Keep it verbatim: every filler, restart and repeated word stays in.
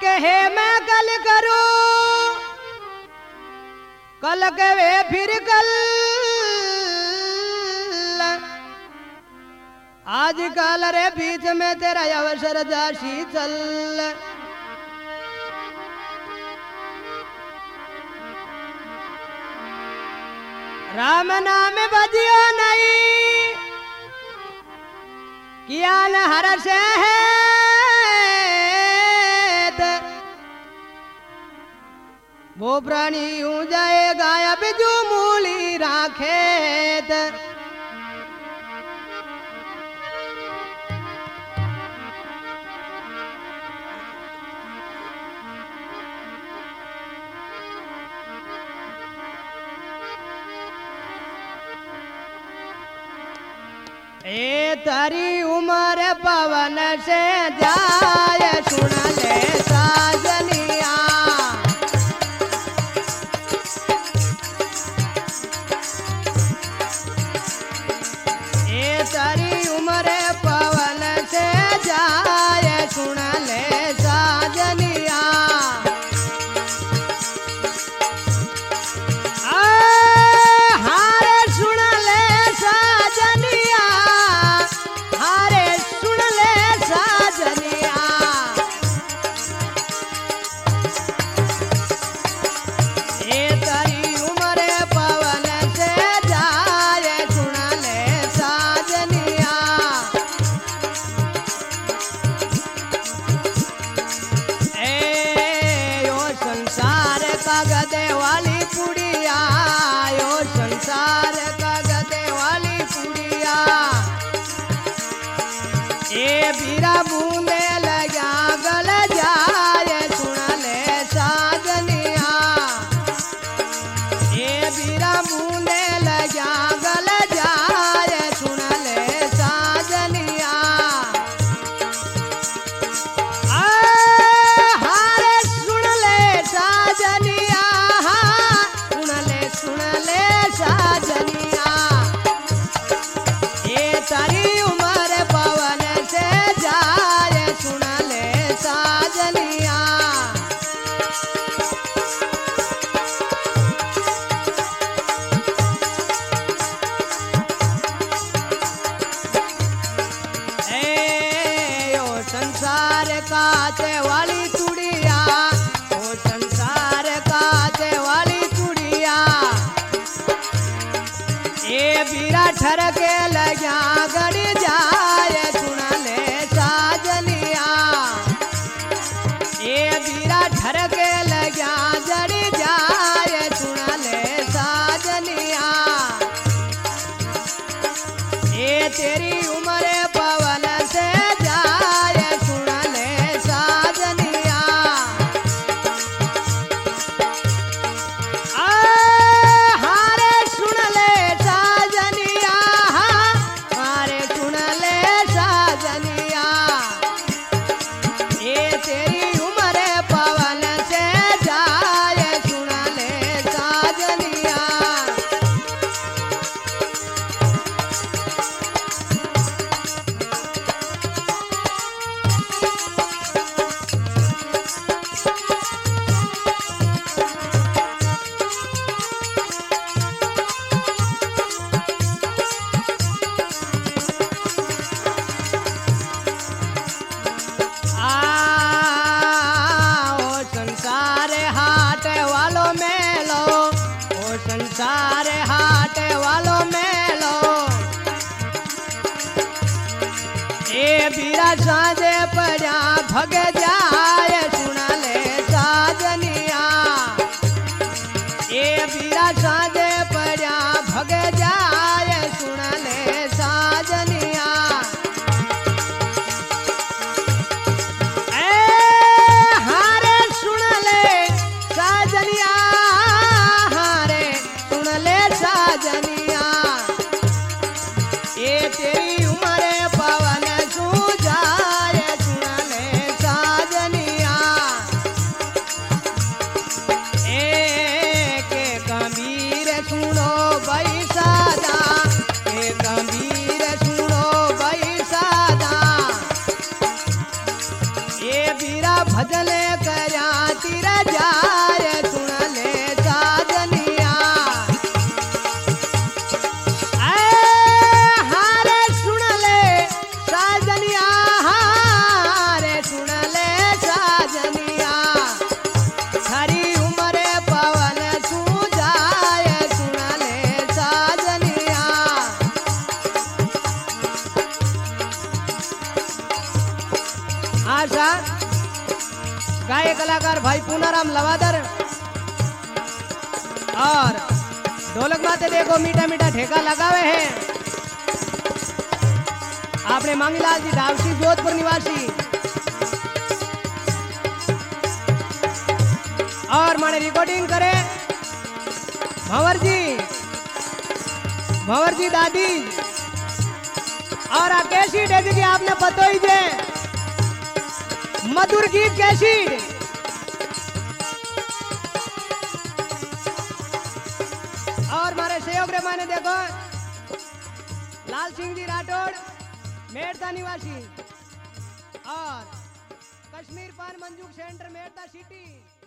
कहे मैं कल करूं, कल कहे फिर कल, आज कल रे बीच में तेरा अवसर जाशी चल। राम नाम बजियो नहीं, किया न हर्ष है, वो प्राणी यूं जाएगा अब जो मूली राखेत। ए तारी उम्र पवन से जाए, सुन ले साजनिया। ए तारी उम्र पवन से जाए, सुन ले साजनिया। गदे वाली पुड़िया, यो संसार का गदे वाली पुड़िया। ए बीरा बूंदे लगा गल जाए, सुन ले साजनिया। ए बीरा बूंदे लगा गल जाए, सुन ले साजनिया। तारी उम्र पवन से जाए, सुन ले साजनिया। ए ओ संसार काचे वाली चूड़िया, ओ संसार काचे वाली चूड़िया। ए बीरा ठरके लगा गड़ी जाए, सुन ले साजनिया। ए बीरा ठरके लगा जड़ी जाए, सुन ले साजनिया। ए तेरी उम्र पवन से जाए, सुन ले साजनिया। संसार हाट वालों में लो, ए बीरा साजे पड़ा भग जाए, सुन ले साजनिया। ए बीरा साजे पड़ा भग जाए, सुन ले साजनिया। ए हारे सुन ले साजनिया, साजनिया। ए तेरी उम्र पवन सू जाए, सुन ले साजनिया। ए के गंभीर सुनो भाई सादा, के गंभीर सुनो भाई सादा। ए बीरा भजले कर गायक कलाकार भाई पूनाराम लवादर और ढोलक माते देखो मीठा मीठा ठेका लगावे हैं आपने मांगीलाल जी धावसी जोधपुर निवासी और माने रिकॉर्डिंग करे भंवर जी भंवर जी दादी और आ कैसीड है जी आपने पतो ही जे मधुर गीत कैसीड और मारे सहयोग रे माने देखो लाल सिंह जी राठौड़ मेड़ता निवासी और कश्मीर पान मंजूक सेंटर मेड़ता सिटी।